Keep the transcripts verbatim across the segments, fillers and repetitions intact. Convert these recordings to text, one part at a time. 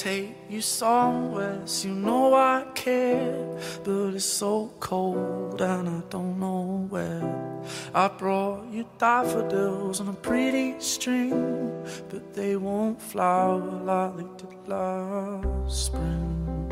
take you somewhere, so you know I care. But it's so cold and I don't know where. I brought you daffodils on a pretty string, but they won't flower like they did last spring.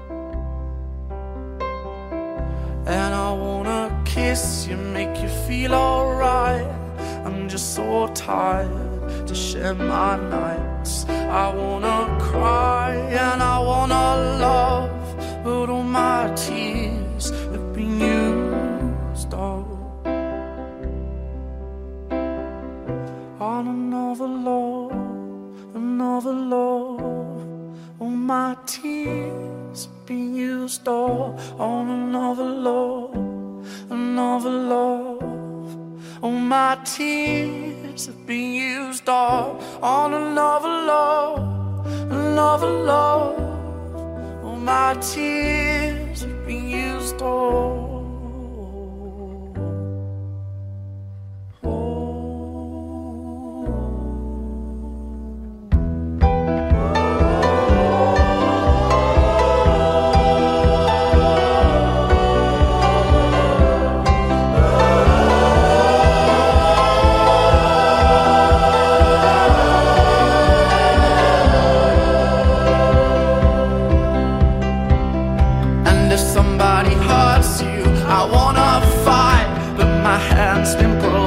And I wanna kiss you, make you feel alright. I'm just so tired to share my nights. I wanna cry and I wanna love, but all my tears have been used up on another love, another love. All my tears have been used up on another love, another love. All my tears have been used up on another love, another love. All my tears have been used up. I wanna fight, but my hand's been broken.